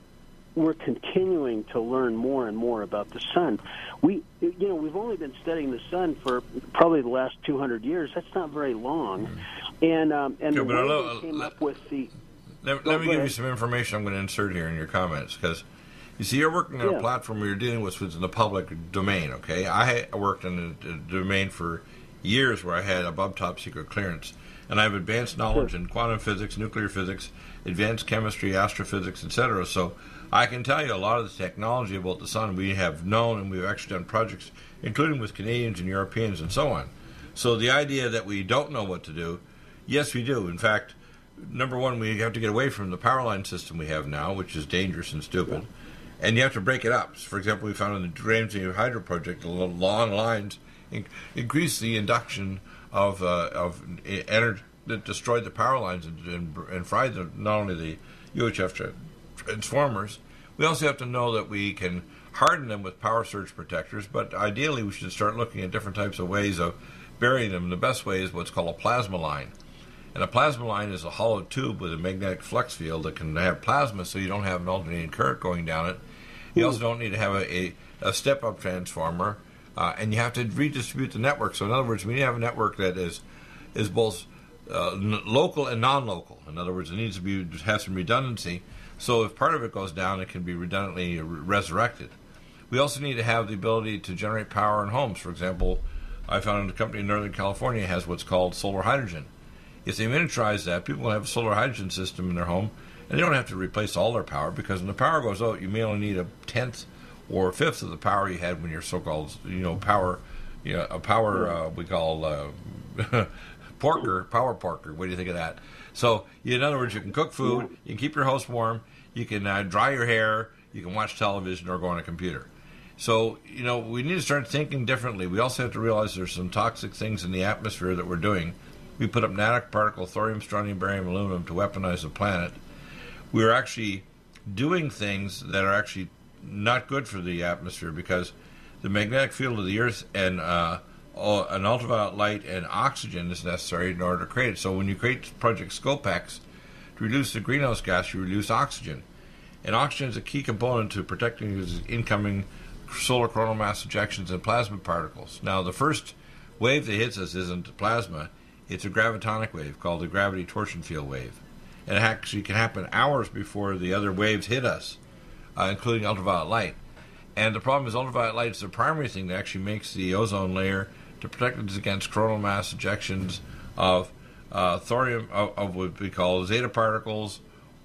we're continuing to learn more and more about the sun. We, you know, we've only been studying the sun for probably the last two hundred years. That's not very long. And um, and yeah, the way I'll, they came let, up with the... Let, let me give you some information I'm going to insert here in your comments, because you see, you're working on yeah. a platform where you're dealing with what's in the public domain, okay? I worked in a, a domain for years where I had above top secret clearance, and I have advanced knowledge sure. in quantum physics, nuclear physics, advanced chemistry, astrophysics, et cetera. So I can tell you a lot of the technology about the sun we have known, and we've actually done projects, including with Canadians and Europeans and so on. So the idea that we don't know what to do, yes, we do. In fact, number one, we have to get away from the power line system we have now, which is dangerous and stupid. Yeah. And you have to break it up. For example, we found in the Ramsey Hydro project, the long lines in- increase the induction of uh, of energy that destroyed the power lines and, and, and fried the, not only the U H F transformers. We also have to know that we can harden them with power surge protectors, but ideally we should start looking at different types of ways of burying them. The best way is what's called a plasma line. And a plasma line is a hollow tube with a magnetic flux field that can have plasma, so you don't have an alternating current going down it. You also don't need to have a, a, a step-up transformer, uh, and you have to redistribute the network. So in other words, we need to have a network that is is both uh, n- local and non-local. In other words, it needs to be have some redundancy. So if part of it goes down, it can be redundantly re- resurrected. We also need to have the ability to generate power in homes. For example, I found a company in Northern California has what's called solar hydrogen. If they miniaturize that, people will have a solar hydrogen system in their home, and they don't have to replace all their power, because when the power goes out, you may only need a tenth or a fifth of the power you had when your so-called, you know, power, you know, a power uh, we call uh, porker, power porker. What do you think of that? So, in other words, you can cook food, you can keep your house warm, you can uh, dry your hair, you can watch television or go on a computer. So, you know, we need to start thinking differently. We also have to realize there's some toxic things in the atmosphere that we're doing. We put up nanoparticle thorium, strontium, barium, aluminum to weaponize the planet. We're actually doing things that are actually not good for the atmosphere, because the magnetic field of the Earth and uh, an ultraviolet light and oxygen is necessary in order to create it. So when you create Project Scopex, to reduce the greenhouse gas, you reduce oxygen. And oxygen is a key component to protecting incoming solar coronal mass ejections and plasma particles. Now, the first wave that hits us isn't plasma. It's a gravitonic wave called the gravity torsion field wave. And it actually can happen hours before the other waves hit us, uh, including ultraviolet light. And the problem is ultraviolet light is the primary thing that actually makes the ozone layer to protect us against coronal mass ejections of uh, thorium, of, of what we call zeta particles,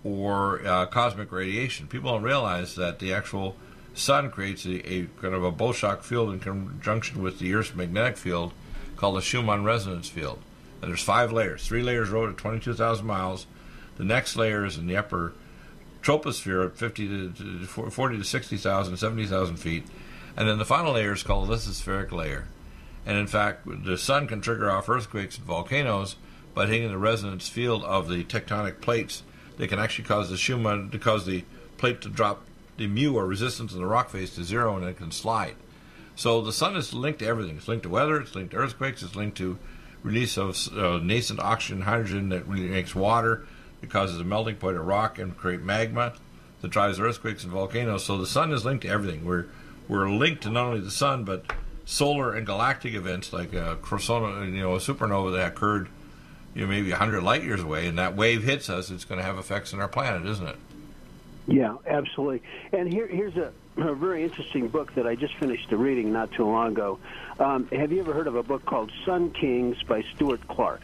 or uh, cosmic radiation. People don't realize that the actual sun creates a, a kind of a Boshock field in conjunction with the Earth's magnetic field called the Schumann resonance field. And there's five layers. Three layers rode at twenty-two thousand miles. The next layer is in the upper troposphere at fifty to forty to sixty thousand, seventy thousand feet. And then the final layer is called the lithospheric layer. And in fact, the sun can trigger off earthquakes and volcanoes by hitting the resonance field of the tectonic plates. They can actually cause the Schumann, to cause the plate to drop the mu, or resistance in the rock face, to zero, and it can slide. So the sun is linked to everything. It's linked to weather, it's linked to earthquakes, it's linked to release of uh, nascent oxygen and hydrogen that really makes water. It causes a melting point of rock and create magma that drives earthquakes and volcanoes. So the sun is linked to everything. We're we're linked to not only the sun, but solar and galactic events like a Crosona, you know, a supernova that occurred, you know, maybe one hundred light years away, and that wave hits us. It's going to have effects on our planet, isn't it? Yeah, absolutely. And here, here's a, a very interesting book that I just finished reading not too long ago. Um, have you ever heard of a book called Sun Kings by Stuart Clark?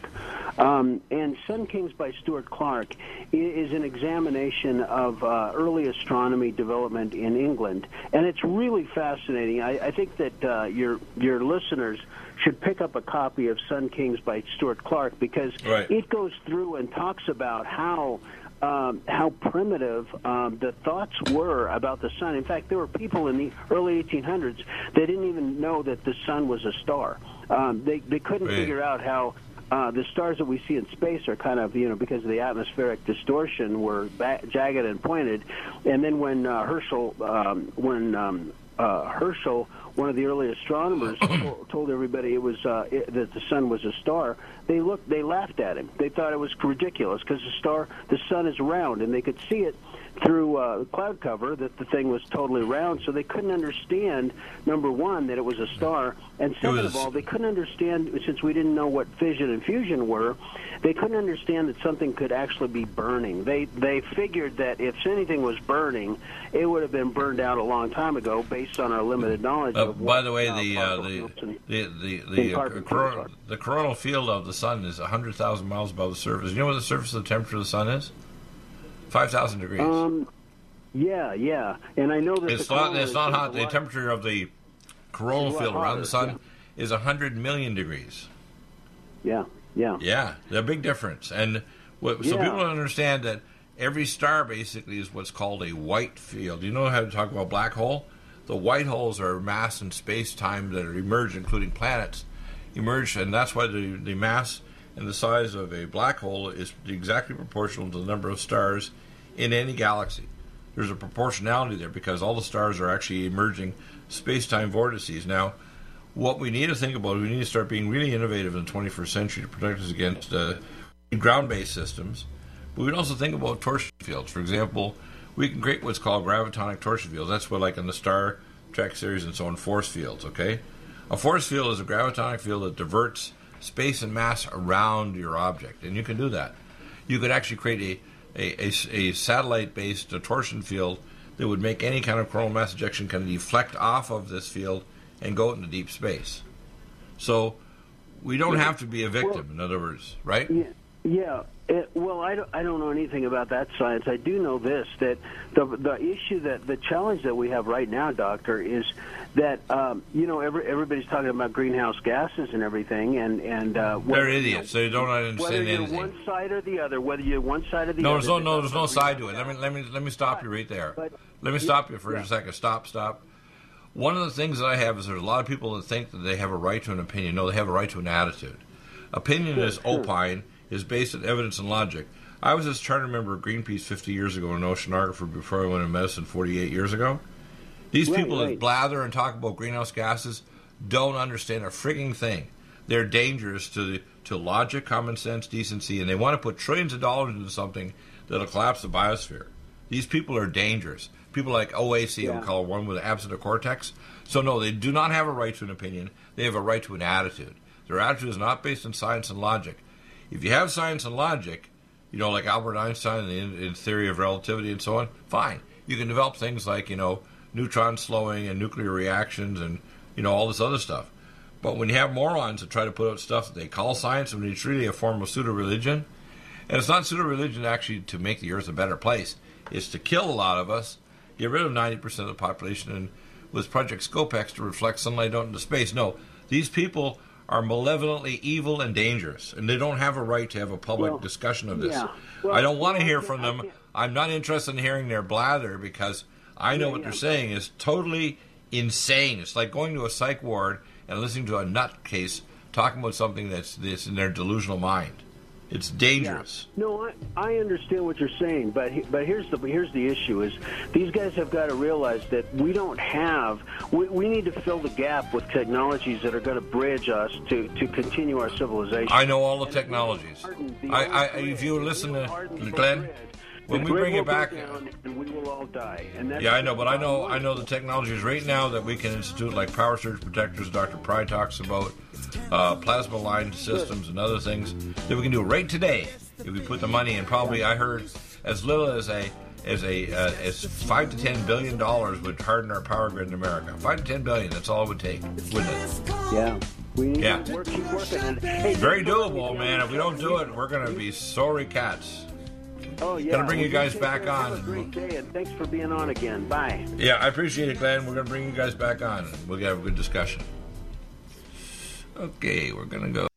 Um, and Sun Kings by Stuart Clark is an examination of uh, early astronomy development in England, and it's really fascinating. I, I think that uh, your your listeners should pick up a copy of Sun Kings by Stuart Clark, because right. it goes through and talks about how Um, how primitive um, the thoughts were about the sun. In fact, there were people in the early eighteen hundreds that didn't even know that the sun was a star. Um, they they couldn't right. figure out how uh, the stars that we see in space are kind of, you know, because of the atmospheric distortion, were ba- jagged and pointed. And then when uh, Herschel, um, when um, uh, Herschel, one of the early astronomers, told, told everybody it was uh, it, that the sun was a star, they looked, they laughed at him. They thought it was ridiculous, because the star, the sun is round, and they could see it through uh, cloud cover that the thing was totally round, so they couldn't understand, number one, that it was a star, and second was... of all, they couldn't understand, since we didn't know what fission and fusion were, they couldn't understand that something could actually be burning. They they figured that if anything was burning, it would have been burned out a long time ago, based on our limited knowledge uh, of By what, the way, uh, the, uh, the, the the the uh, cor- the coronal field of the sun is one hundred thousand miles above the surface. You know what the surface of the temperature of the sun is? five thousand degrees. Um, yeah, yeah, and I know that it's the not. It's not hot. The lot, temperature of the coronal field hotter, around the sun yeah. is one hundred million degrees. Yeah, yeah, yeah. They're a big difference, and what, so yeah. people don't understand that every star basically is what's called a white field. You know how to talk about black hole? The white holes are mass and space-time that are emerged, including planets, emerge, and that's why the, the mass and the size of a black hole is exactly proportional to the number of stars in any galaxy. There's a proportionality there because all the stars are actually emerging space-time vortices. Now, what we need to think about is we need to start being really innovative in the twenty-first century to protect us against uh, ground-based systems. But we can also think about torsion fields. For example, we can create what's called gravitonic torsion fields. That's what, like in the Star Trek series and so on, force fields, okay? A force field is a gravitonic field that diverts space and mass around your object, and you can do that. You could actually create a, a, a, a satellite-based torsion field that would make any kind of coronal mass ejection kind of deflect off of this field and go into deep space. So we don't have to be a victim, in other words, right? Yeah. yeah. It, well, I don't, I don't know anything about that science. I do know this, that the the issue, that the challenge that we have right now, Doctor, is that, um, you know, every, everybody's talking about greenhouse gases and everything, and... and uh, whether, They're idiots. They don't understand whether you're anything. one side or the other, whether you're one side or the no, other... There's no, no, there's no side to it. Let me, let me, let me stop you right there. But, let me stop you for yeah. a second. Stop, stop. One of the things that I have is there's a lot of people that think that they have a right to an opinion. No, they have a right to an attitude. Opinion sure, is sure. opine, is based on evidence and logic. I was a charter member of Greenpeace fifty years ago and an oceanographer before I went into medicine forty-eight years ago. These right, people right. that blather and talk about greenhouse gases don't understand a frigging thing. They're dangerous to the, to logic, common sense, decency, and they want to put trillions of dollars into something that'll collapse the biosphere. These people are dangerous. People like O A C, yeah. I would call one with an absent cortex. So no, they do not have a right to an opinion. They have a right to an attitude. Their attitude is not based on science and logic. If you have science and logic, you know, like Albert Einstein in, in theory of relativity and so on, fine. You can develop things like, you know, neutron slowing and nuclear reactions and, you know, all this other stuff. But when you have morons that try to put out stuff that they call science, when it's really a form of pseudo-religion, and it's not pseudo-religion actually to make the earth a better place, it's to kill a lot of us, get rid of ninety percent of the population, and with Project Scopex to reflect sunlight out into space. No, these people are malevolently evil and dangerous, and they don't have a right to have a public well, discussion of this. Yeah. Well, I don't want to well, hear from them. I'm not interested in hearing their blather because I know yeah, what yeah. they're saying is totally insane. It's like going to a psych ward and listening to a nutcase talking about something that's, that's in their delusional mind. It's dangerous. Yeah. No, I, I understand what you're saying, but he, but here's the here's the issue: is these guys have got to realize that we don't have. We, we need to fill the gap with technologies that are going to bridge us to, to continue our civilization. I know all the technologies. The I, I if you listen to Glenn, when we bring it back, and we will all die. And that's yeah, I know, but I know I know the technologies right now that we can institute, like power surge protectors. Doctor Pry talks about uh, plasma line systems and other things that we can do right today if we put the money in. Probably, I heard as little as a as a uh, as five to ten billion dollars would harden our power grid in America. Five to ten billion. That's all it would take, wouldn't it? Yeah. We need yeah. to work, keep working. And, hey, very doable, man. If we don't do it, we're going to be sorry cats. Oh, yeah. Gonna bring you well, guys back on. Have a great day, and thanks for being on again. Bye. Yeah, I appreciate it, Glenn. We're gonna bring you guys back on. We'll have a good discussion. Okay, we're gonna go.